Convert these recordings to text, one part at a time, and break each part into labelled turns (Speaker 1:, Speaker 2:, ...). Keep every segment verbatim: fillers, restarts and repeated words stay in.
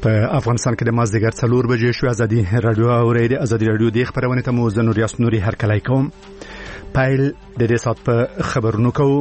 Speaker 1: په افغانستان کې د مازدیګر څلور بجې شو. ازادي رادیو اورېدي. ازادي رادیو د خبرونه ته مو زنور یاسنوري هر کله کوم پایل د دې سات په خبرونو کوو.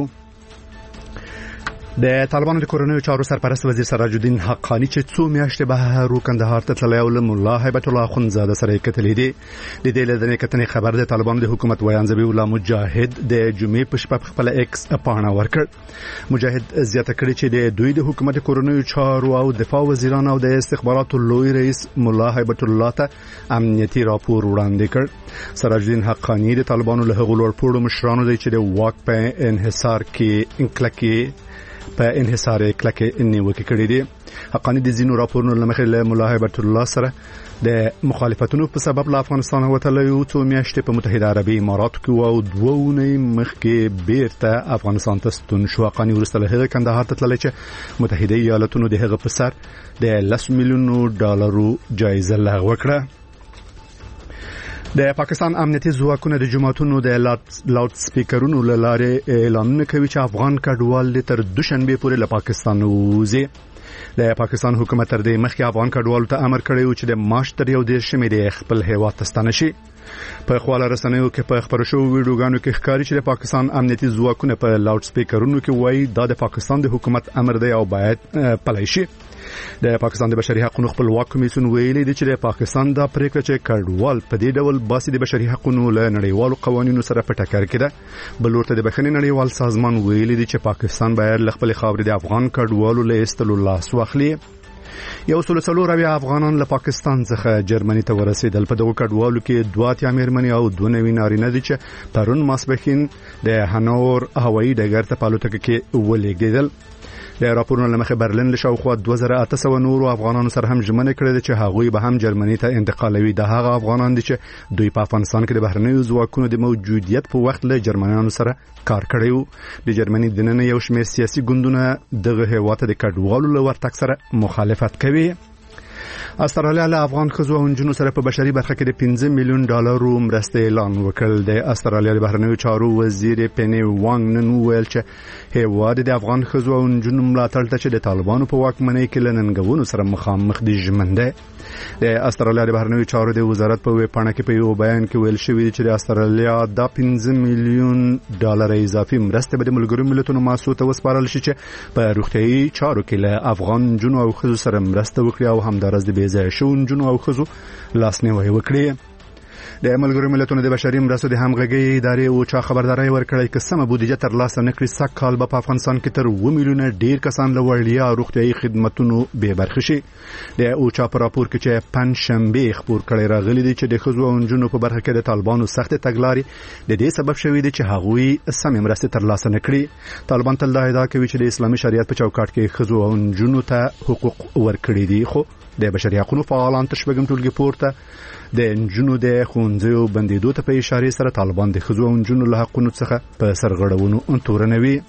Speaker 1: د طالبانو د کورنیو چارو سرپرست وزیر سراج الدین حقانی چې څو میاشتې به کندهار ته تللی او له ملا هیبت الله اخوندزاده سره یې کتلې دي. د دې له کتنې خبر د طالبانو د حکومت ویان ذبیح الله مجاهد د جمعې په شپه خپل ایکس پاڼه ورکړ. مجاهد زیاته کړې چې د دوی د حکومت کورنیو چارو او دفاع وزیران او د استخباراتو لوی رئیس ملا هیبت الله ته امنیتي راپور وړاندې کړ. سراج الدین حقانی د طالبانو له هغو لوړپوړو مشرانو دی چې د واک په انحصار کې انکلکي په انحصار کلکه نیوکه کړې دي. حقانی د زینو راپورونو لمخې له ملا هیبت الله سره د مخالفتونو په سبب له افغانستان وتلی او څو میاشتې په متحده عربي اماراتو کې او دوه اونۍ مخکې بیرته افغانستان ته ستون شو. حقانی وروسته له هغه کندهار ته تللی چې متحده ایالاتونو د هغه په سر د لس میلیونو ډالرو جایزه لغوه کړه. د پاکستان امنیتي ځواکونه د جماعتونو د لاوډ سپیکرونو له لارې اعلانونه کوي چې افغان کډوال تر دوشنبه پورې له پاکستان وځي. د پاکستان حکومت تر دې مخکې افغان کډوالو ته امر کړی و چې د مارچ تر یو دېرشمې د خپل هیواد ته ستانه شي. په خواله رسنیو کې په خبرو شوو ویډیوګانو کې ښکاري چې د پاکستان امنیتي ځواکونه په لاوډ سپیکرونو کې وایي دا د پاکستان د حکومت امر دی او باید پلی شي. د پاکستان د بشري حقوقو خپلواک کمیسیون ویلي دی چې د پاکستان د پریکړه چې کډوال په دې ډول باسي د بشري حقوقو له نړیوالو قوانینو سره په ټکر کې ده. بل ورته د بخښنې نړیوال سازمان ویلي دی چې پاکستان باید له خپل خاورې د افغان کډوالو له ایستلو لاس واخلي. یو سل څلور اویا افغانان له پاکستان څخه جرمني ته ورسېدل. په دغه کډوالو کې دوه اتیا مېرمنې او دوه نوي نارینه دي چې پرون ماسپښین د هانور هوایي ډګر ته په الوتکه کې ولېږدېدل. د راپورونو لمخې برلین له شاوخوا دوه زره اته سوه نورو افغانانو سره هم ژمنه کړې ده چې هغوی به هم جرمني ته انتقالوي. د هغه افغانان دي چې دوی په افغانستان کې د بهرنیو ځواکونو د موجودیت په وخت له جرمنیانو سره کار کړی و. د جرمني دننه یو شمېر سیاسي ګوندونه دغه هیواد ته د کډوالو له ورتګ سره مخالفت کوي. استرالیا له افغان ښځو او نجونو سره په بشري برخه کې د پنځه میلیون ډالرو مرستې اعلان وکړ. د استرالیا د بهرنیو چارو وزیر پینی وانګ نن وویل چې هیواد د افغان ښځو او نجونو ملاتړ ته چې د طالبانو په واکمنۍ کې له ننګونو سره مخامخ دي ژمن دی. د استرالیا د بهرنیو چارو د وزارت په ویبپاڼه کې په یو بیان کې ویل شوی چې د استرالیا د پنځه میلیون ډالر اضافي مرستې به د ملګرو ملتونو مؤسسو ته وسپارل شي چې په روغتیايي چارو کې له افغان نجونو او ښځو سره مرسته وکړي او همدارس د بېځایه شوو نجونو او ښځو لاسنیوی وکړي. د ملګرو ملتونو د بشري مرستو د همغږۍ ادارې او چا خبرداري ورکړی چې سم بودیجه تر لاسه نکړي سږ کال به په افغانستان کې تر اوه میلیونه ډیر کسان له وړیا روغتیايي خدماتونو بې برخې شي. د او چا په راپور کې چې پنځشنبه خبر کړی راغلی دی چې د ښځو او نجونو په برخه کې د طالبانو سخت تګلارې د دې سبب شوی دی چې هغوی سم مرستې تر لاسه نکړي. طالبان تل دا ادعا کوي چې د اسلامي شریعت په چوکاټ کې ښځو او نجونو ته حقوق ورکړي دي، خو د بشري حقوقو فعالان تشبګم ټولګي پورته د نجونو د خونځو بندیدو ته په اشاره سره طالبان د ښځو او نجونو له حقوقو څخه په سرغړونو تورنوي.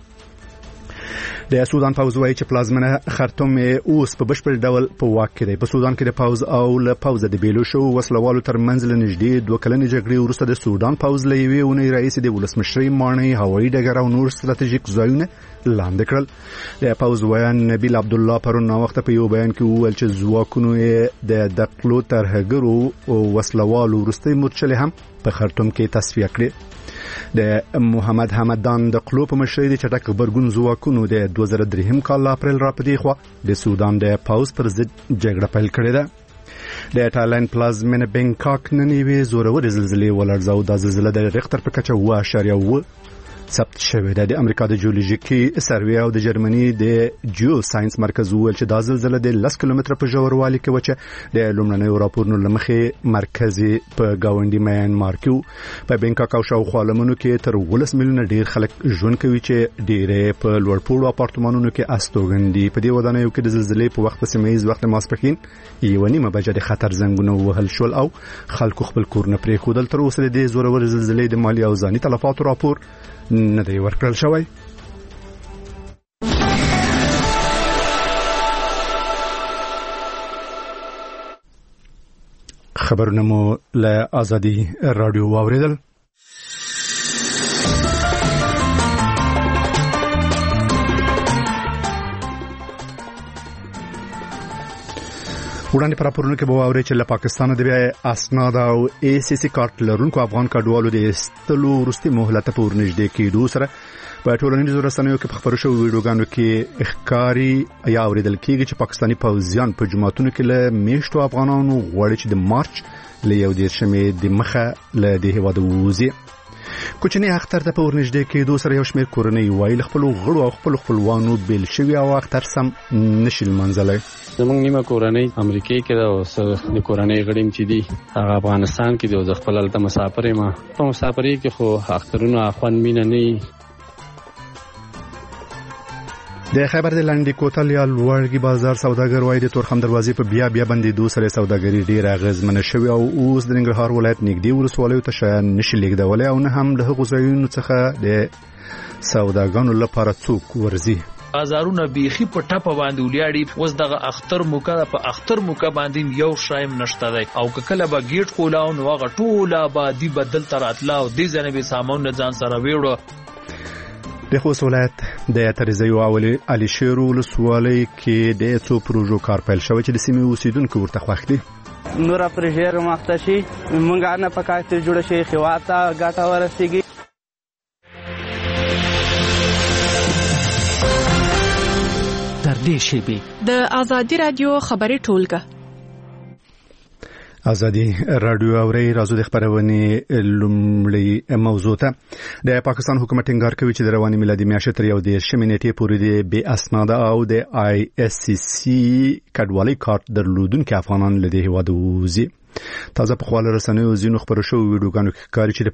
Speaker 1: د سودان پوز وایي چې پلازمنه خرطوم اوس په بشپړ ډول په واک کې دی. په سودان کې د پوز او له پوز د بیلو شو وسلوالو ترمنځ له نږدې دوه کلنې جګړې وروسته د سودان پوز له یوې اونۍ راهیسې د ولسمشرۍ ماڼۍ، هوایي ډګر او نور ستراتیژیک ځایونه لاندې کړل. د پوز ویان نبیل عبدالله پرون ناوخته په یو بیان کې وویل چې ځواکونو د دقلو ترهګرو او وسلوالو وروستۍ مورچلې هم په خرطوم کې تصفیه کړې. د محمد حمدان د قلو په مشرۍ د چټک غبرګون ځواکونو د دوه زره درې کال اپریل را پدې خو د سودان د پاوز پر ضد جګړه پیل کړې ده. د تایلند پلازمینه بنکاک نن یوې زورورې زلزلې ولړزاو. دا زلزله د ریختر په کچه اوه اعشاریه اوه ثبت شوې ده. د امریکا د جیولوژیکي سروې او د جرمني د جیو ساينس مرکز ویل چې دا زلزله د لس کیلومتره په ژوروالي کې و چې د لومړنیو راپورونو لمخې مرکزي په گاونډي میانمار کې په بنکاک او شاوخوا لمنو کې تر ولس میلیونه ډیر خلک ژوند کوي چې ډیره په لوړپوړو اپارتمانونو کې استوګن دي. په دې ودانیو کې د زلزلې په وخت سیمه ییز وخت ماسپښین یو نیمه بجې د خطر زنګونه وهل شول او خلکو خپل کورونه پرې خودل. تر اوسه د زورور زلزلې د مالی او ځاني تلفاتو راپور نه دی ورکړل شوی. خبرونه مو له ازادي رادیو واوریدل. وړاندې پر راپورونو کې به واوري چې له پاکستان د بیا اسناد او ای سی سی کارت لرونکو افغان کډوالو د استلو وروستي مهلت په ورنږدې کېدو سره په ټولنیزو رسنیو کې په خبرو شوو ویډیوګانو کې ښکاري یا اوریدل کېږي چې پاکستاني پوځیان په جماعتونو کې له میشتو افغانانو غواړي چې د مارچ له یو دېرشمې د مخه له دې هېواده ووځي. کوچنی اختر ته په ورنږدې کېدو سره یو شمېر کورنۍ وایي خپل غړو او خپل خپلوانو بیل شوي او اختر سم نشي لمانځلی.
Speaker 2: زمونږ نیمه کورنۍ امریکای کې ده او د کورنۍ غړي چې دي هغه افغانستان کې دي او زه خپل هلته مسافر یم. په مسافرۍ کې خو اخترونه خوند مینه نه وي.
Speaker 1: د خیبر د لاندې کوتل یا لوړګي بازار سوداګر وایي د تورخم دروازې په بیا بیا بندېدو سره سوداګري ډېره اغېزمنه شوې او اوس د ننګرهار ولایت نږدې ولسوالیو ته شیان نشي لېږدولی او نه هم د هغو ځایونو څخه د سوداګانو لپاره څوک ورځي.
Speaker 3: بازارونه بیخي په ټپه باندې ولیاړي. اوس دغه اختر موقع په اختر موقع باندې یو شایم نشته دی او کله به گیټ کولاو نو هغه ټوله آبادي بدل تر اتلا او دې ځنه به سامان نه ځان سره ویوړو.
Speaker 1: د خوست ولایت د ترزیو اولی علي شیر ولسوالۍ کې د څو پروژو کار پیل شوی چې د سیمې اوسیدونکو ورته خوښ دي.
Speaker 4: نور پروژې مخته شي مونږ نه پکار ته جوړ شي خواته ګټه ورسیږي.
Speaker 5: تر دې شی د آزادی رادیو خبري ټولګه
Speaker 1: ازادي رادیو اوري راځو د خبرونې لومړی موضوع ته. د پاکستان حکومت ټینګار کوي چې د رواني میلادي میاشتې تر یو دېرشمې نیټې پورې د بې اسناده او د آی اس سی سی کډوالۍ کارت درلودونکي افغانان له دې هېواده ووځي. تازه په خواله رسنیو ځینو خبرو شوو ویډیوګانو کې ښکاري چې د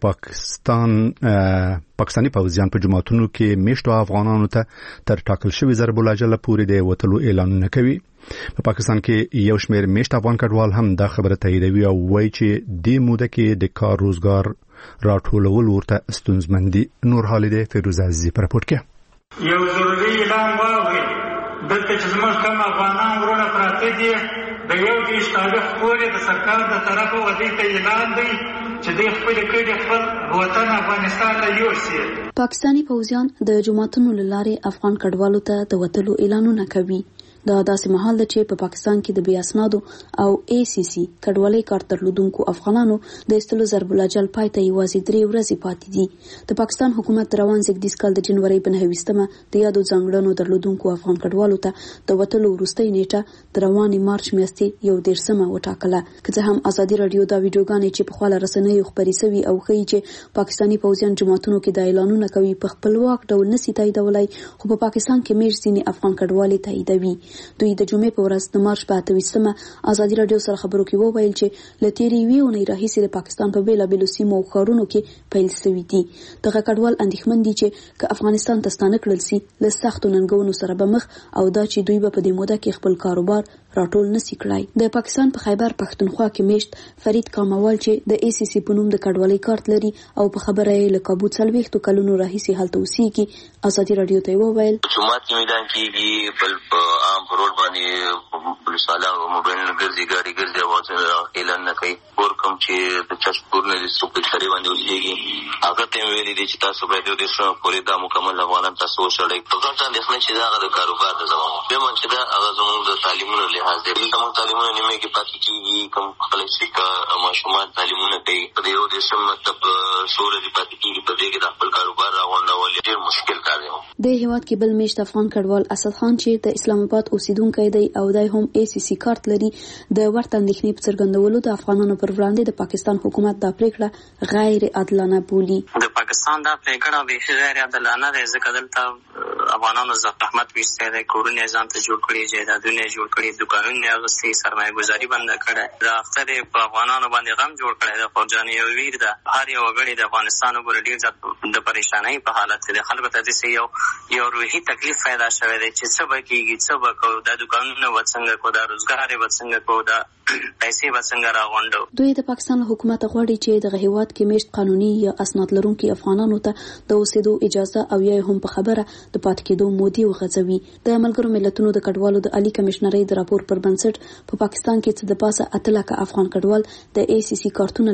Speaker 1: پاکستان پاکستاني پوځیان په جماعتونو کې میشتو افغانانو ته تر ټاکل شوي ضرب الاجله پورې د وتلو اعلانونه کوي. په پاکستان کې یو شمېر میشت افغان کډوال هم دا خبره تاییدوي او وایي چې د موده کې د کار روزګار راټولول ورته ستونزمن دي. نور حالیده فیروز عزیزی په راپور کې
Speaker 6: یو ضروري اعلان واوري دلته چې زموږ کوم افغانان ورونه پراته دي د یو دېرش تاریخ پورې د سرکار د طرفه ودې ته اعلان دی چې دوی خپل کړي خپل وطن افغانستان ته یوسي.
Speaker 7: پاکستاني پوځیان د جماعتونو له لارې افغان کډوالو ته د وتلو اعلانونه کوي. دا داسې مهال ده چې په پاکستان کې د بې اسنادو او ای سی سی کډوالۍ کارت درلودونکو افغانانو د ایستلو ضرب الاجل پای ته یوازې درې ورځې پاتې دي. د پاکستان حکومت روان زېږدیز کال د جنورۍ په نهه ویشتمه د یادو ځانګړنو درلودونکو افغان کډوالو ته د وتلو وروستۍ نیټه د روانې مارچ میاشتې یو دېرشمه وټاکله. که څه هم ازادي رادیو دا ویډیوګانې چې په خواله رسنیو خپرې سوي او ښیي چې پاکستاني پوځیان جماعتونو کې دا اعلانونه کوي په خپلواک ډول نسي تاییدولی، خو په پاکستان کې میشت ځینې افغان کډوالې تاییدوي. دوی د جمعې په ورځ د مارچ په اته ویشتمه ازادي رادیو سره خبرو کې وویل چې له تېرې یوې اونۍ راهیسې د پاکستان په بېلابېلو سیمو او ښارونو کې پیل سوي دي. دغه کډوال اندېښمن دي چې که افغانستان ته ستانه کړل سي له سختو ننګونو سره به مخ او دا چې دوی به په دې موده کې خپل کاروبار راټول نسی کړای. د پاکستان په خیبر پښتونخوا کې میشت فرید کاموال چې د ای سی سی په نوم د کډوالۍ کارت لري او په خبره یې له کابو څلوېښتو کلونو راهیسې هلته اوسېږي، ازادي رادیو ته یې وویل
Speaker 8: جومات کې میدان کېږي بل په عام په روډ باندې پولیس والا موبایلونه ګرځي ګاډي ګرځي او اعلان نه کوي. کور کوم چې د چشپور نه د سوپې سړی باندې اوسېږي هغه ته یې ویلي دي چې تاسو باید یو دېرشمه پورې دا مکمل افغانان تاسو وشړئ. په ګټه اندېښنه چې دا هغه د کاروبار د زموږ دویمه چې دا هغه زموږ د تعلیمونو لحاظ دی. دلته موږ تعلیمونه نیمې کې پاتې کېږي، کوم خلک چې ماشومان تعلیمونه کوي په یو دېرشم مکتب څو ورځې پاتې کېږي، په دې کې د خپل کاروبار راغونډول ډېر مشکل کار دی.
Speaker 7: د هېواد کې بل میشت افغان کډوال اسد خان چې د اسلام آباد اوسیدونکی دی او دای هم ای سی سی کارت لري، د ورته اندېښنې په څرګندولو د افغانانو پر وړاندې د پاکستان حکومت دا پریکړه غیر عادلانه بولي.
Speaker 9: د پاکستان دا پریکړه به غیر عادلانه ده ځکه دلته افغانانو زحمت ویسته ده، کورونه ځان ته جوړ کړي، جایدادونه جوړ کړي، دکانونه اغوستي، سرمایه گذاري بند کړه. دا اختر په افغانانو باندې غم جوړ کړی د فوجان یو ویر ده. هر یو غړي د افغانستان وګړي ډېر زیات د پریشانۍ په حالت کې د خلکو ته داسې یو یو روحي تکلیف پیدا شوی دی چې څه به کېږي، څه به کوو، دا دکانونه به څنګه کوو، دا روزګار یې به څنګه کوو، دا پیسې به څنګه راغونډو.
Speaker 7: دوی د پاکستان حکومت غواړي چې دغه هېواد کې میشت قانوني یا اسناد لرونکي افغانانو ته د اوسېدو اجازه او یا هم په خبره د پاتې کېدو مودې وغځوي. د ملګرو ملتونو د کډوالو د عالی کمشنرۍ د راپور پر بنسټ په پاکستان کې څه د پاسه اته لکه افغان کډوال د ای سی سی کارتونه لري.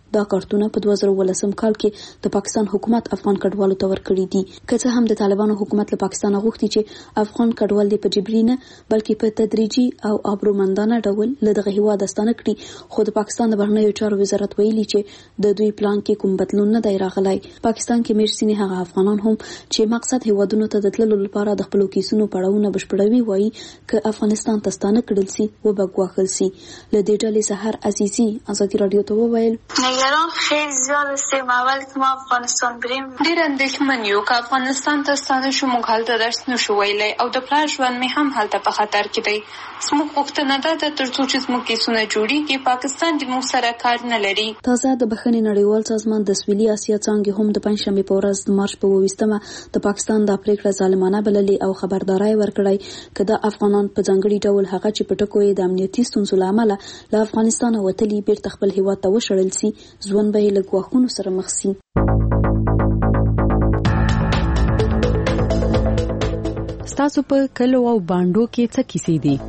Speaker 7: دا کارتونه په دوه زره ولسم کال کې د پاکستان حکومت افغان کډوالو ته ورکړي دي. که څه هم د طالبانو حکومت له پاکستان غوښتي چې افغان کډوال دې په جبري نه بلکې په تدریجي او آبرومندانه ډول له دغه هیواد ستانه کړي، خو د پاکستان د بهرنیو چارو وزارت ویلي چې د دوی پلان کې کوم بدلون نه دی راغلی. پاکستان کې میرسینی هغه افغانان هم چې مقصد هیوادونو ته د تللو لپاره د خپلو کیسونو پړاوونه بشپړوي وایي که افغانستان ته ستانه کړل سي و به ګواښل سي. له دې ډلې سحر عزیزي ازادي رادیو ته وویل
Speaker 10: نگران خیلی زیاد هستیم. اول که ما افغانستان بریم
Speaker 11: ډیر اندېښمن یو که افغانستان ته ستانه شو موږ هلته درس نشو ویلی او د پلار ژوند مې هم هلته په خطر کې دی. زموږ غوښتنه ده تر څو چې زموږ کیسونه جوړیږي پاکستان د موږ سره کار نه لري.
Speaker 7: تازه د بخښنې نړیوال سازمان د سویلي اسیا څانګې هم د پنځشنبې په ورځ د مارچ په اوویشتمه د پاکستان د پریکړه ظالمانه بللې او خبرداري ورکړی که د افغانان په ځانګړي ډول هغه چې په ټکو یې د امنیتي ستونزو له امله له افغانستان وتلي بیرته خپل هیواد ته وشړل سي، ژوند به یې له ګواښونو سره مخ سي.
Speaker 5: ستاسو په کلو او بانډو کې څه کیسې دي؟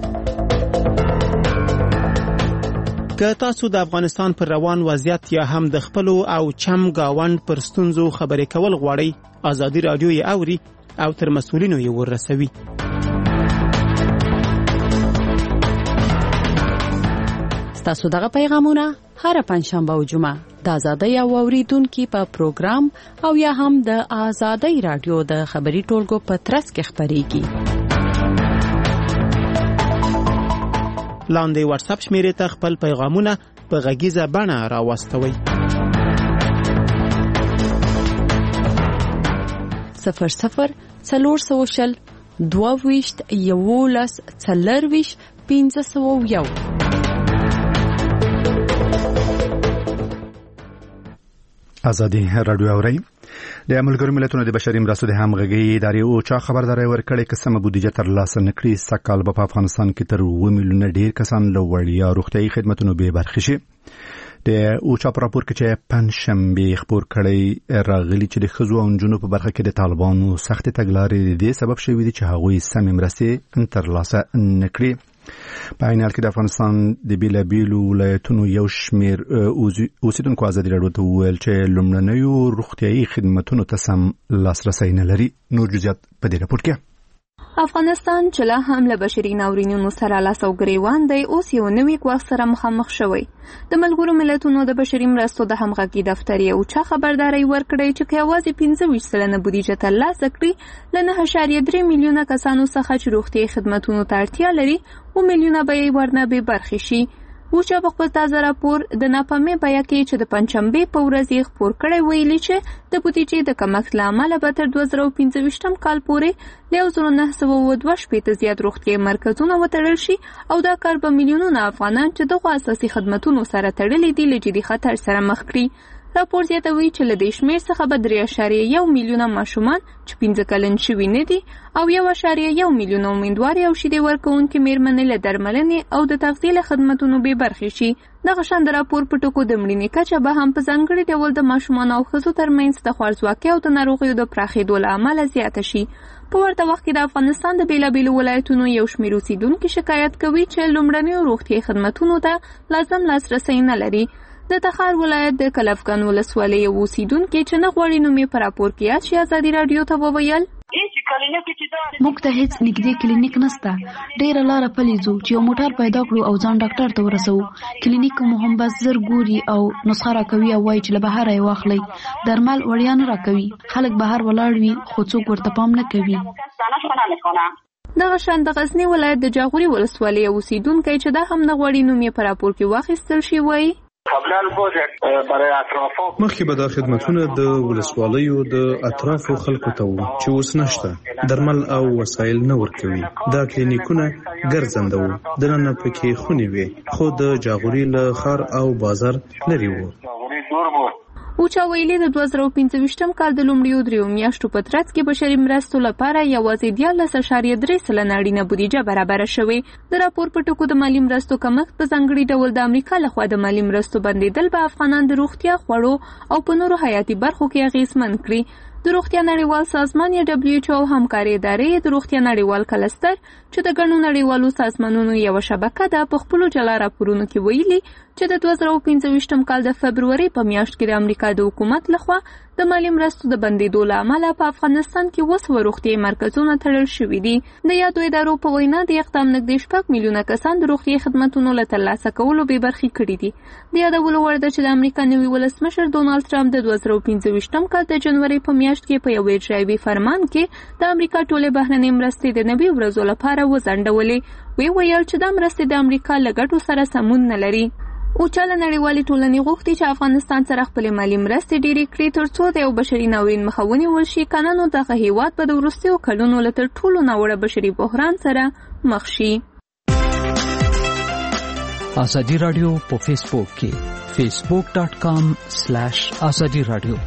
Speaker 12: که تاسو د افغانستان پر روان وضعیت یا هم د خپلو او چم گاوند پر ستونزو خبرې کول غواړئ، ازادي رادیو یې اوري او تر مسؤلینو یې ورسوي.
Speaker 5: ستاسو دغه پیغامونه هر پنځشنبه او جمعه د ازادۍ او اوریدونکو په پروګرام او یا هم د ازادۍ رادیو د خبري ټولګو په ترڅ کې خبريږي.
Speaker 12: لاندې واتس اپ شمیرې ته خپل پیغامونه په غږیزه بڼه راوستوئ.
Speaker 5: صفر صفر څلور سوه شل دوه ویشت یولس څلرویشت پنځه سوه یو.
Speaker 1: ازادي رادیو اوري د ملګرو ملتونو د بشري مرستو د همغږي ادارې او چا خبرداري ورکړې چې سم بودیجه تر لاسه نکړي سکهال په افغانستان کې تر اوه میلیونه ډیر کسان له وړیا روغتيایي خدماتو به برخه شي. د او چا راپور کې چې پنځشنبه خبر کړی راغلي چې د خزو او جنونو په برخه کې د طالبانو سخت تګلارې د سبب شوې دي چې هغوی سم مرستې تر لاسه نکړي. په عین حال کې د افغانستان د بیلابیلو ولایتونو یو شمیر اوسیدونکو ازادي رادیو ته ویل چې لومړنیو روغتيایي خدماتو ته سم لاسرسي نه لري. نور جزئیات په دې راپور کې.
Speaker 11: افغانستان چې لا هم له بشري ناورینونو سره لاس او ګریوان دی اوس یو نوی ګواښ سره مخامخ شوی. د ملګرو ملتونو د بشري مرستو د همغږي دفتر یو چا خبرداري ورکړی چې یوازې پنځه ویشت سلنه بودیجه ترلاسه کړي له نه اعشاریه درې میلیونه کسانو څخه چې روغتیایي خدماتونو ته اړتیا لري اوه میلیونه به یې ورنه بې برخې شي. اوچا په خپل تازه راپور د ناپامې بیه کې چې د پنځشنبې په ورځ یې خپور کړی ویلي چې د بودیجې د کمښت له امله به تر دوه زره پنځه ویشتم کال پورې له یو زر نه سوه اووه دوه شپېته زیات روغتیایي مرکزونه وتړل شي او دا کار به میلیونونه افغانان چې دغو اساسي خدمتونو سره تړلي دي له جدي خطر سره مخ کړي. راپور زیاتوي چې له دې شمېر څخه به درې اعشاریه یو میلیونه ماشومان چې پنځه کلن شوي نه دي او یو اعشاریه یو میلیونه امیندوارې او شیدې ورکوونکې مېرمنې له درملنې او د تغذیې له خدمتونو بې برخې شي. دغه شان د راپور په ټکو د مړینې کچه به هم په ځانګړي ډول د ماشومانو او ښځو ترمنځ د خوارځواکۍ او د ناروغیو د پراخېدو له امله زیاته شي. په ورته وخت کې د افغانستان د بیلابیلو ولایتونو یو شمېر اوسیدونکي شکایت کوي چې لومړنیو روغتیایي خدمتونو ته لازم لاسرسی نه لري. د تخار ولایت د کلفګان ولسوالۍ یو اوسیدونکي چې نه غواړي نوم یې په راپور کې یاد شي ازادي رادیو ته وویل
Speaker 13: موږ ته هیڅ نږدې کلینیک نشته. ډېره لاره پلي ځو چې یو موټر پیدا کړو او ځان ډاکټر ته ورسوو. کلینیک مو هم بس زر ګوري او نسخه راکوي او وایي چې له بهره یې واخلئ. درمل وړیا نه راکوي. خلک بهر ولاړ وي خو څوک ورته پام نه کوي.
Speaker 11: دغه شان د غزنی ولایت د جاغوري ولسوالۍ اوسیدونکی چې دا هم نه غواړي نوم یې په راپور کې واخیستل شي وایي
Speaker 14: مخکې به دا خدمتونه د ولسوالیو د اطرافو خلکو ته وو چې اوس نشته. درمل او وسایل نه ورکوي. دا کلینیکونه ګرځنده وو. دننه پکې خونې وې خو د جاغوري له ښار او بازار لرې وو.
Speaker 11: اوچا ویلي د دوه زره پنځه ویشتم کال د لومړیو دریو میاشتو په ترڅ کې بشري مرستو لپاره یوازې دیارلس اعشاریه درې سلنه اړینه بودیجه برابره شوې. د راپور په ټکو د مالي مرستو کمښت په ځانګړي ډول د امریکا لخوا د مالي مرستو بندیدل به افغانان د روغتیا خوړو او په نورو حیاتي برخو کې اغیزمن کړي. د روغتیا نړیوال سازمان یا دبليو ایچ او همکاري ادارې د روغتیا نړیوال کلستر چې د ګڼو نړیوالو سازمانونو یو شبکه ده په خپل جلا راپورونو کې ویلي چې د دوه زره پنځه ویشتم کال د فبرवरी په میاشت کې د امریکا د حکومت لخوا د مالی مرستو د بندیدو له امله په افغانستان کې اوس روغتیايي مرکزونه تړل شوي دي. د یادو ادارو په وینا د اقدام نږدې شپږ میلیونه کسان د روغتیايي خدماتو له ترلاسه کولو بې برخې کړي دي. د یادولو وړ ده چې د امریکا نوي ولسمشر ډونالد ټرمپ د دوه زره پنځه ویشتم کال د جنوري په میاشت کې په یو اجرایي فرمان کې د امریکا ټولې بهرنۍ مرستې د نوي ورځو لپاره وځنډولې. وی ویل چې د مرستې د امریکا له ګټو سره سمون نه لري. او چاله نړیوالې ټولنې غوښتي چې افغانستان سره خپل مالی مرستې ډېرې کړي ترڅو د یو بشري ناورین مخه ونیول شي، کنه نو دغه هیواد په د وروستیو کلونو له تر ټولو ناوړه بشري بحران سره مخ شي.
Speaker 15: ازادي رادیو په فیسبوک کې فیسبوک ډاٹ کام سلیش ازادي رادیو.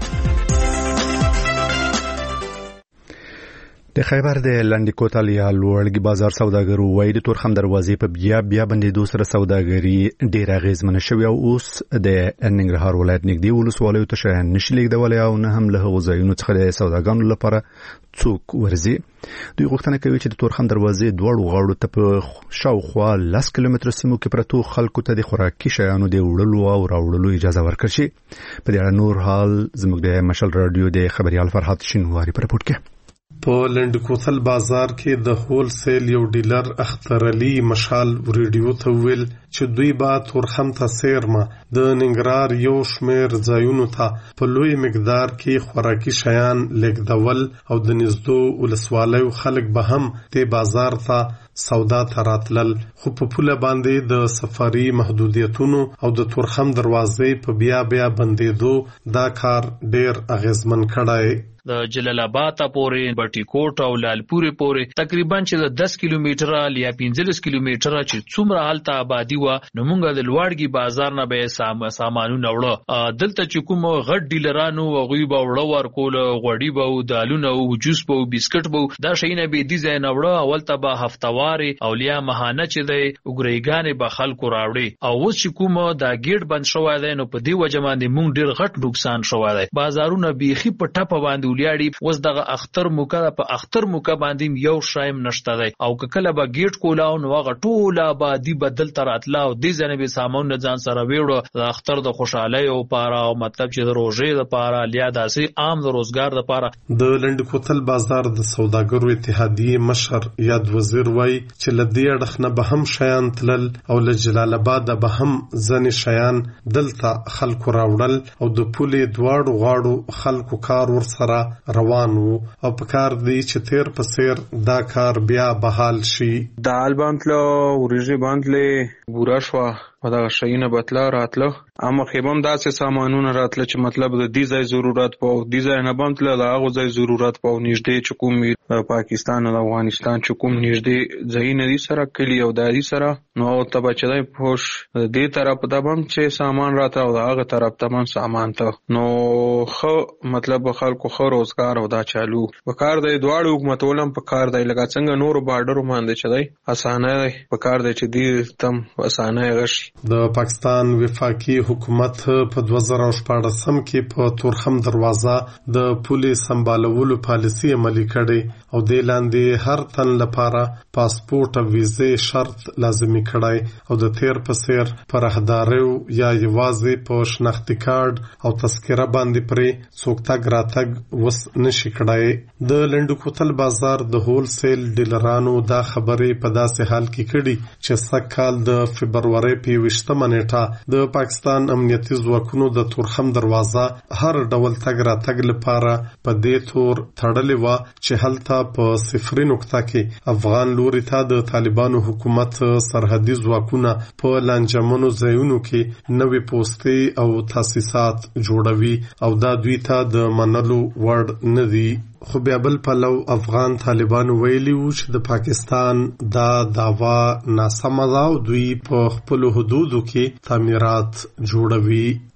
Speaker 1: د خیبر د لنډی کوتل یا لوړګي بازار سوداګرو وایي د تورخم دروازې په بیا بیا بندېدو سره سوداګري ډېره اغېزمنه شوې او اوس د ننګرهار ولایت نږدې ولسوالیو ته شیان نشي لیږدولی او نه هم له هغو ځایونو څخه د سوداګانو لپاره څوک ورځي. دوی غوښتنه کوي چې د تورخم دروازې دواړو غاړو ته په شاوخوا لس کیلومتره سیمو کې پرتو خلکو ته د خوراکي شیانو د وړلو او راوړلو اجازه ورکړل شي. په دې اړه نور حال زموږ د مشل رادیو د خبريال فرحات شینواری په رپورټ کې.
Speaker 16: په لنډ کوتل بازار کې د هول سیل یو ډیلر اختر علي مشال ریډیو ته ویل چې دوی با تورخم ته سیرمه د ننګرهار یو شمیر ځایونو ته په لوی مقدار کې خوراکي شیان لیږدول او د نږدو ولسوالیو خلک به هم د بازار ته سودا ته راتلل، خو په پوله باندې د سفاري محدودیتونو او د تورخم دروازې په بیا بیا بندېدو دا کار ډیر اغیزمن کړی.
Speaker 3: د جلال آباد پورې بټي کوټ او لالپورې پورې تقریبا چې د دس کیلومتره یا پنځلس کیلومتره چې څومره حالت آبادی و نو موږ د لوړګي بازار نه به سام سامانونه وړه دلته چې کوم غټ ډیلرانو غوي به وړه ورکول غوړي به او دالونه او جوس به او بسکټ به دا شینه به دي ځای نه وړه اول ته به هفتوار اولیا مهانه چې دی وګریګانې به خلکو راوړي او اوس چې کوم دا گیټ بند شوی دی نو په دې وجه باندې موږ ډیر غټ نقصان شوی دی. بازارونه بیخي په ټپه باندې ولیاړي اوس دغه اختر موکا په اختر موکا باندې یو شایم نشته دی او کله به گیټ کولاو نو هغه ټول آبادی بدل تر اتلا او د ځنبه سامان نه ځان سره ویړو د اختر د خوشحالي او پاره او مطلب چې د روزې د پاره لیا داسې عام د روزګار د پاره.
Speaker 16: د لنډ کوتل بازار د سوداګرو اتحادیه مشر یاد وزیر وای چې لدی اړخنه به هم شیان تلل او له جلال آباد به هم ځنې شیان دلته خلکو راوړل او د پولې دواړو غاړو خلکو کار ور سره روان وو او په کار دی چې تیر په سیر دا کار بیا بحال شي.
Speaker 17: دال باندله ورژې باندله بورا شوا او دا شیونه بتلا راتله اما خیبم داسې سامانونه راتله چې مطلب د دې ځای ضرورت پاو دې ځای نه باندله د هغه ځای ضرورت پاو نږدې چې کوم پاکستان او افغانستان چې کوم نږدې ځای نه دي سره کلی او دادي سره نو ته بچای پوش دې طرف ته بم چې سامان راته او هغه طرف ته من سامان ته نو خو مطلب خلکو خو روزګار او دا چالو وکړ د دواړو حکومتولم په کار دی لکه څنګه نور بارډر باندې چې دی اسانه په کار دی چې دې تم اسانه غشي.
Speaker 16: د پاکستان وفاقي حکومت په دوه زره شپاړسم کې په تورخم دروازه د پولیس سمبالولو پالیسي عملي کړې او د لاندې هر تن لپاره پاسپورت او ویزه شرط لازمي کړای او د تیر په سیر پر راهداریو یا یوازې په شناختی کارت او تذکره باندې پرې څوک تګ راتګ وس نشي کړای. د لنډ کوتل بازار د هول سیل ډیلرانو دا خبرې په داسې حال کې کړي چې سکهال د فبرवरी په وشتمه نیټه د پاکستان امنیتي ځواکونو د تورخم دروازه هر ډول تګ راتګ لپاره په دې تور تړلې و چې هلته په صفري نقطه کې افغان لوري ته د طالبانو حکومت سرحدي ځواکونه په لانجمنو ځایونو کې نوې پوستې او تاسیسات جوړوي او دا دوی ته د منلو وړ نه دي. خو بیا بل پلو افغان طالبانو ویلي وو چې د پاکستان دا داوا ناسمه ده او دوی په خپل حدودو کې تعمیرات جوړوي.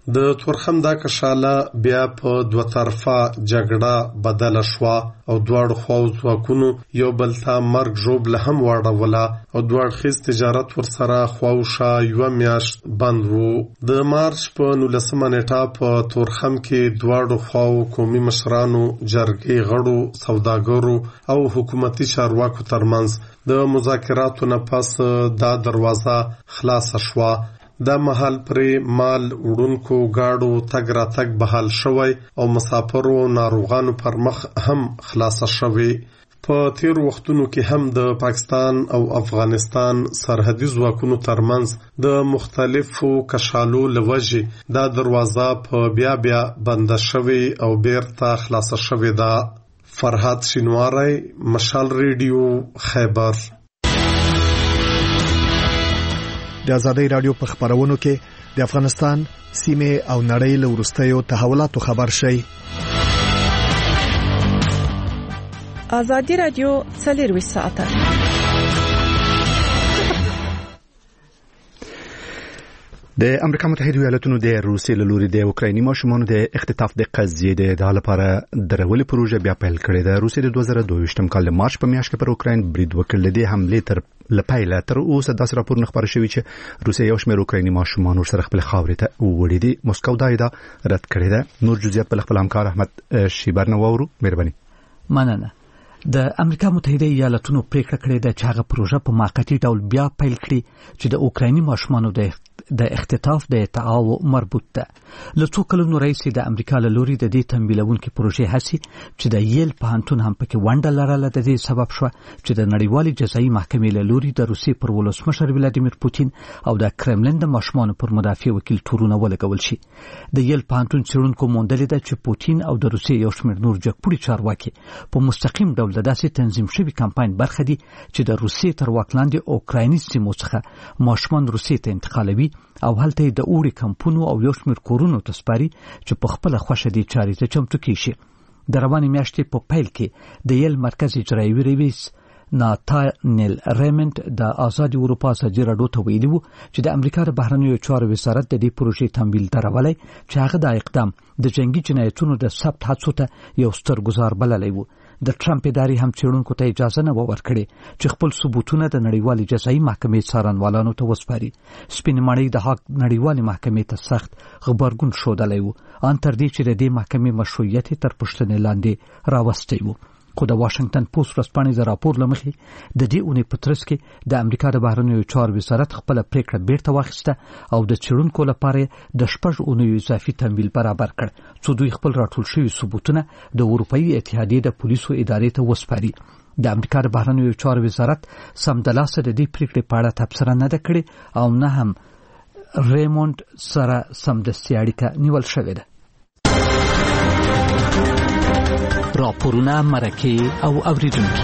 Speaker 16: د تورخم دا کشاله بیا په دوه طرفه جګړه بدله شوه او دواړو خواو ځواکونو یو بل ته مرګ ژوبله هم واړوله او دواړخیز تجارت ورسره خواوشا یوه میاشت بند و. د مارچ په نولسمه نیټه په تورخم کې دواړو خواو قومي مشرانو، جرګې غړو، سوداګرو او حکومتي چارواکو ترمنځ د مذاکراتو نه پس دا دروازه خلاصه شوه. دا مهال پرې مال وړونکو گاډو تګ راتګ بحال شوی او مسافرو ناروغانو پر مخ هم خلاصه شوی. په تیر وختونو کې هم د پاکستان او افغانستان سرحدي ځواکونو ترمنځ د مختلفو کشالو لوجې دا دروازه په بیا بیا بنده شوی او بیرته خلاصه شوی ده. فرهاد شینواری، مشال ریډیو، خیبر.
Speaker 18: د آزادۍ رادیو په خبرونو کې د افغانستان سیمه او نړۍ له وروستیو تحولاتو خبر شي.
Speaker 19: آزادۍ رادیو څلور ساعته
Speaker 1: د امریکا متحده ایالاتونو د روسیې له لوري د اوکرایني ماشومانو د اختطاف د قضیې د ادعا لپاره درولې پروژه بیا پیل کړې ده. روسیې د دوه زره دوه ویشتم کال د مارچ په میاشت کې پر اوکراین برید وکړ. د حملې تر لپاره تر اوسه داسې راپورونه خبر شوي چې روسیې یو شمېر اوکرایني ماشومان ورسره خپل خاورې ته وړي دي. موسکو دا ادعا رد کړې ده. نور جزئیات په خپل همکار احمد شیبر نه واورو. مهرباني.
Speaker 15: مننه. د امریکا متحده ایالاتونو پریکړه کړې ده چې هغه پروژه په موقتی ډول بیا پیل کړي چې د اوکرایني ماشومانو د د اختطاف د ادعاو مربوط ده. له څو کلونو راهیسې د امریکا له لوري د دې تمویلونکې پروژې هڅې چې د ییل پوهنتون هم پکې ونډه لرله د دې سبب شوه چې د نړیوالې جزایي محکمې له لوري د روسیې پر ولسمشر ولادیمیر پوتین او د کرملین د ماشومانو پر مدافع وکیل تورونه ولګول شي. د ییل پوهنتون څېړونکو موندلې ده چې پوتین او د روسیې یو شمېر نور جګپوړي چارواکي په مستقیم ډول د داسې تنظیم شوي کمپاین برخه دي چې د روسیې تر واک لاندې اوکرایني سیمو څخه ماشومان روسیې ته انتقالوي او هلته د اوړي کمپونو او یو شمېر کورونو ته سپاري چې په خپله خوښه دي چارې ته چمتو کیږي. د روانې میاشتې په پیل کې د یل مرکز اجرایوي رئیس ناتانیل ریمنډ د آزادې اروپا ازادي راډیو ته ویلي وو چې د امریکا د بهرنیو چارو وزارت د دې پروژې تمویل درولی چې هغه دا اقدام د جنگي جنایتونو د ثبت هڅو ته یو ستر ګزار بللی وو. د ټرمپ ادارې هم څېړونکو ته اجازه نه ورکړې چې خپل ثبوتونه د نړیوالې جزایي محکمې څارنوالانو ته وسپاري. سپین ماڼۍ د هاګ نړیوالې محکمې ته سخت غبرګون ښودلی وو ان تر دې چې د دې محکمې مشروعیت تر پوښتنې لاندې راوستی وو. خو د واشنگټن پوسټ ورځپاڼې د راپور له مخې د دې اونۍ په ترڅ کې د امریکا د بهرنیو چارو وزارت خپله پریکړه بیرته واخیسته او د څېړونکو لپاره د شپږ اونیو اضافي تمویل برابر کړ څو دوی خپل راټول شوي ثبوتونه د اروپایي اتحادیې د پولیسو ادارې ته وسپاري. د امریکا د بهرنیو چارو وزارت سمدلاسه د دې پریکړې په اړه تبصره نه ده کړې او نه هم ریمونډ سره سمدستي اړیکه نیول شوې ده. راپورونه، مرکې او اوریدونکي.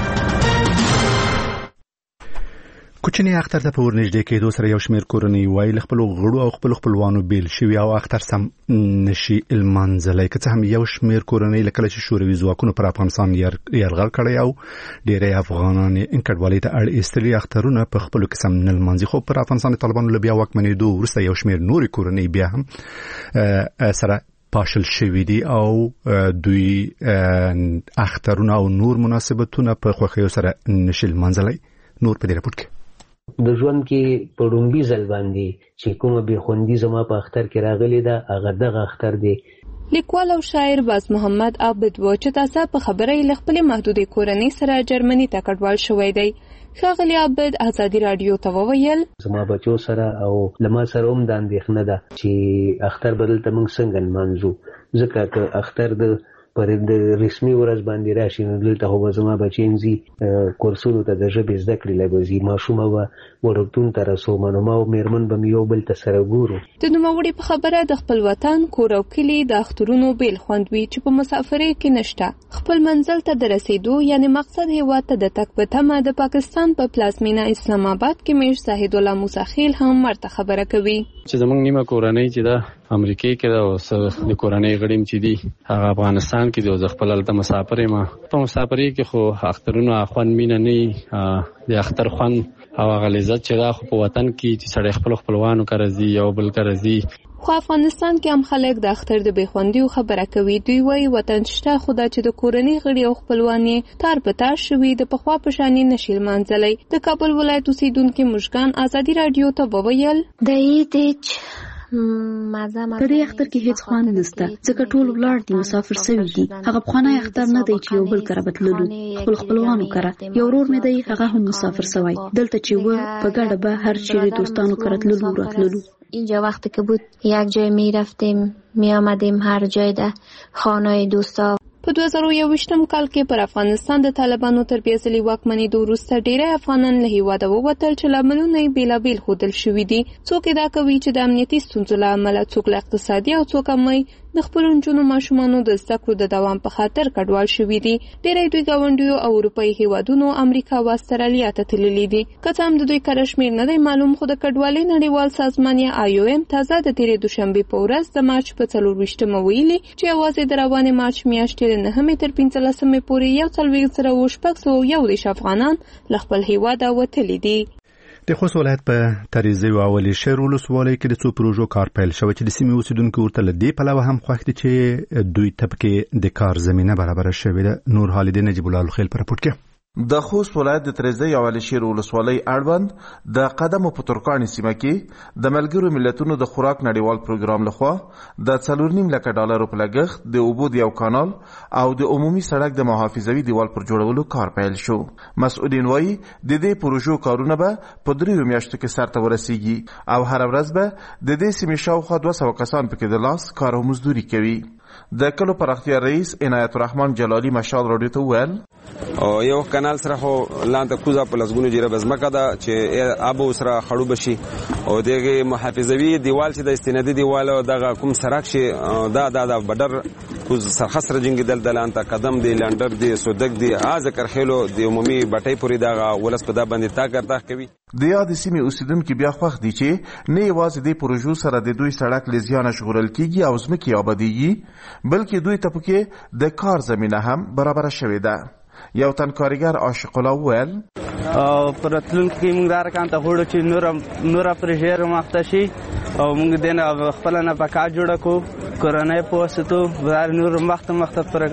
Speaker 1: کوچنی اختر ته په ورنږدې کېدو سره یو شمېر کورنۍ وایي له خپلو غړو او خپلو خپلوانو بیل شوي او اختر سم نشي لمانځلی. که څه هم یو شمېر کورنۍ له کله چې شوروي ځواکونو پر افغانستان یرغل کړی او ډېری افغانان یې کډوالۍ ته اړ ایستلي اخترونه په خپلو کې سم نه لمانځي. خو پر افغانستان د طالبانو له بیا واکمنېدو وروسته یو شمېر نورې کورنۍ بیا هم سره پاشل شوي دي او دوی اخترونه او نور مناسبتونه په خوښیو سره نشي لمانځلی. نور په دې راپور کې
Speaker 20: د ژوند کې په ډومبي ځل باندې چې کومه بېخوندي زما په اختر کې راغلی ده هغه دغه اختر دی.
Speaker 11: لیکوال او شاعر باز محمد عابد و چې تاسو په خبره یې له خپلې محدودې کورنۍ سره جرمني ته کډوال شوی دی. ښاغلی عابد ازادي راډیو ته وویل
Speaker 20: زما بچو سره او لما سره هم د اندېښنه ده چې اختر به دلته موږ څنګه نمانځو ځکه که اختر د پر د رسمي ورځ باندې راشي نو دلته خو به زما بچی ځي کورسونو ته د ژبې زده کړې له به ځي ماشومه به وړکتون ته رسومه نو ما او مېرمن به مې یو بل ته سره ګورو.
Speaker 11: د نوموړي په خبره د خپل وطن کور او کلي د اخترونو بیل خوند وي چې په مسافرۍ کې نشته. خپل منزل ته د رسیدو یعنی مقصد هیواد ته د تګ په تمه د پاکستان په پلازمینه اسلام آباد کې مېش زاهد الله موسیخیل هم مرته خبره کوي
Speaker 2: چې زمونږ نیمه کورنۍ چې ده امریکای کې ده او څه د کورنۍ غړي چې دي هغه افغانستان کې دي او زه خپل هلته مسافر یم. په مسافرۍ کې خو اخترونه خوند مینه نه د اختر خوند او هغه لذت چې ده خو په وطن کې چې سړی خپلو خپلوانو کره ځي یو بل کره ځي.
Speaker 11: خو افغانستان کې هم خلک د اختر د بېخوندیو خبره کوي. دوی وایي وطن شته، خو دا چې د کورنۍ غړي او خپلوان یې تار په تار شوي د پخوا په شانې نشي لمانځلی. د کابل ولایت اوسېدونکي مشګان ازادي راډیو ته وویل
Speaker 21: د عید په دې اختر کې هیڅ خوند نشته ځکه ټول ولاړ دي، مسافر سوي دي. هغه پخوانی اختر نه دی چې یو بل کره بتللو، خپل خپلوانو کره. یو ورور مې دی، هغه هم مسافر سوی. دلته چې و په ګډه به هر چیرې دوستانو کره تللو راتللو.
Speaker 10: اینجا وقتی که بود یک جای می رفتیم می آمدیم هر جای ده خانه دوستا.
Speaker 11: په دوه زره یوویشتم کال کې پر افغانستان د طالبانو تر بیا ځلې واکمنېدو وروسته ډېری افغانان له هېواده ووتل چې لاملونه یې بېلابېل ښودل شوي دي. څوک ادعا کوي چې د امنیتي ستونزو له امله، څوک له اقتصادي او څوک هم د خپلو نجونو ماشومانو د زده کړو د دوام په خاطر کډوال شوي دي. ډېری دوی ګاونډیو او اروپایي هېوادونو، امریکا او استرالیا ته تللي دي. که څه هم د دوی کره شمېر نه دی معلوم، خو د کډوالۍ نړیوال سازمان یا آی او ایم تازه د تېرې دوشنبې په ورځ د مارچ په څلرویشتمه ویلي چې یوازې د روانې مارچ میاشتې له نهمې تر پنځلسمې پورې یو څلوېښت زره اووه شپږ سوه یو دېرش افغانان له خپل هېواده وتلي دي.
Speaker 1: د خوست ولایت په تریزی او اولی شهر ولسوالۍ کې د څو پروژو کار پیل شوی چې د سیمې اوسیدونکو ورته له دې پلوه هم خوښ دي چې دوی ته پکې د کار زمینه برابره شوې ده. نور حالدین نجیب الله الخیل په راپور کې.
Speaker 22: د خوست ولایت د تریزی او اولی شهر ولسوالۍ اړوند د قدم په ترکانی سیمه کې د ملګرو ملتونو د خوراک نړیوال پروګرام لخوا د څلور نیم لکه ډالرو په لګښت د اوبو د یو کانال او د عمومي سړک د محافظوي دیوال پر جوړولو کار پیل شو. مسؤلین وایي د دې پروژو کارونه به په دریو میاشتو کې سرته ورسیږي او هر ورځ به د دې سیمې شاوخوا دوه سوه کسان پکې د لاس کار او مزدوري کوي. د کلو پراختیا رئیس عنایت الرحمن جلالی مشال راډیو ته وویل
Speaker 23: او یو کانال سره خو لاندې کوزه په لسګونو جریبه بزمکه ده چې آب سره خړوب شي او دغه محافظوي دیوال چې د استنادي دیوال او دغه کوم سرک شي دا دا د بدر کوز سرخصر جنگ دل دلانته قدم دی لندر دی سودک دی از کرخلو د عمومي بټي پوری دغه ولس په دا باندې تا کرتا کوي.
Speaker 22: د یاد سیمې اوسیدونکو بیا خوښ دي چې نه یوازې د پروژو سره د دوی سړک لزیانه شغورل کیږي او ځمکې آبادیږي بلکې دوی ته پکې د کار زمینه هم برابر شوې ده. یو تن کارګر عاشق الله وویل
Speaker 4: او پرتلونکو کې موږ دارکان ته هوړو چې نور نور پرژیر مخته شي او موږ دینه خپل نه پکا جوړ کو کورنۍ پوسټو بار نور مخته مخته پر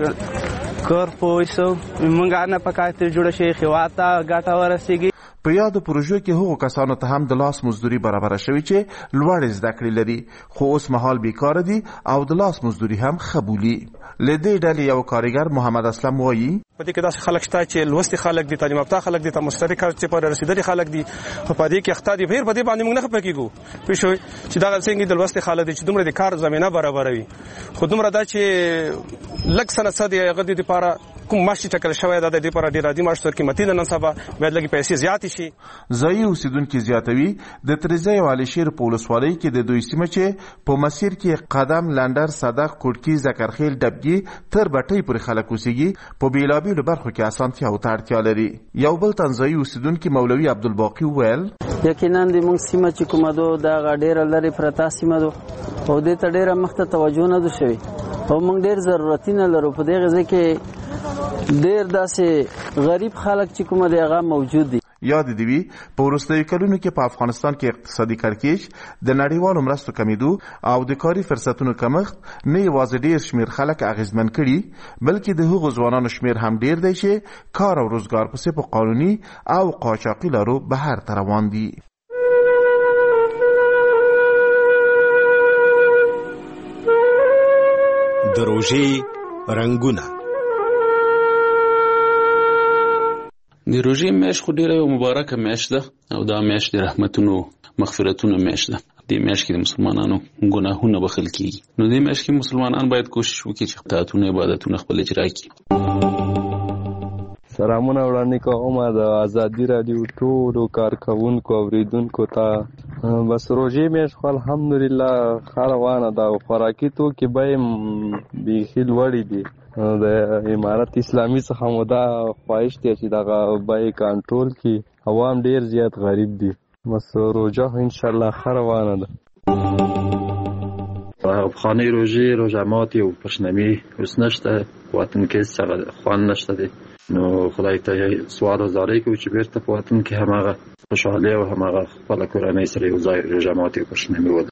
Speaker 4: کور پوسو موږ نه پکا ته جوړ شي خواته ګټه ورسیږي.
Speaker 22: په یادو پروژو کې هغو کسانو ته هم د لاس مزدوري برابره شوي چې لوړې زده کړې لري خو اوس مهال بیکاره دي او د لاس مزدوري هم ښه بولي. له دې ډلې یو کارګر محمد اسلم وایي
Speaker 24: په دې کې داسې خلک شته چې لوستي خلک دي، تعلیم یافته خلک دي، مستری کار چې پر رسیدلي خلک دي، خو په دې کې اخته دي. بهر په دې باندې موږ نه خپه کېږو پوه شوئ چې دغه څنګه د لوستي خلک دي چې دومره د کار زمینه برابروي خو دومره دا چې لږ سنه څه دی هغه د دپاره کوم معاش چې ټاکل شوی دا د دې لپاره ډېر عادي معاش تر قیمتي ده. نن سبا باید لږې پیسې زیاتې شي.
Speaker 22: ځایي اوسیدونکي زیاتوي د تریزی او علشیر په ولسوالۍ کې د دوی سیمه چې په مسیر کې قدم، لندر، صدق، کوټکي، ذکرخیل، ډبګي تر بټۍ پورې خلک اوسیږي په بېلابېلو برخو کې اسانتیاو ته اړتیا لري. یو بل تن ځایي اوسیدونکي مولوي عبدالباقي وویل
Speaker 4: یقینا د موږ سیمه چې کومه ده دغه ډېره لرې پرته سیمه ده او دې ته ډېره مخته توجه نه ده شوې او موږ ډېر ضرورتي نه لرو. په دغه ځای کې ډېر داسې غریب خلک چې کومه دی هغه موجود دي.
Speaker 22: یاد دی وی په وروستیو کلونو کې په افغانستان کې اقتصادي کړکېچ، د نړیوالو مرستو کمیدو او د کاري فرصتونو کمښت نه یوازې ډېر شمېر خلک اغېزمن کړي بلکې د هغو ځوانانو شمېر هم ډېر دی چې کار او روزګار پسې په قانوني او قاچاقي لارو بهر ته روان دي.
Speaker 25: د روژې رنګونه
Speaker 2: د روژې میاشت خو ډېره یو مبارکه میاشت ده او دا میاشت د رحمتونو مغفرتونو میاشت ده. دې میاشت کې د مسلمانانو ګناهونه بخښل کیږي. نو دې میاشت کې مسلمانان باید کوشش وکړي چې اطاعتونه عبادتونه خپل اجرا کړي.
Speaker 26: سلامونه وړاندې کوم د ازادي راډیو ټولو کارکوونکو اوریدونکو ته. بس روژې میاشت خو الحمدلله ښه روانه ده او خوراکي توکي بیې بیخي لوړې دي. د امارت اسلامي څخه مو دا خواهش دی چې دغه بیې کنټرول کړي. عوام ډېر زیات غریب دي. بس روژه خو انشاءالله ښه روانه ده.
Speaker 27: پخوانۍ روژې روژه ماتې او پشنمي اوس نشته، وطن کې هېڅ څه خوند نشته دی. نو خدای ته سوال او زاری کوو چې بیرته په وطن کې هماغه خوشحالي او هماغه خپله کورنۍ سره یو ځای روژه ماتې او پشنمي ولرو.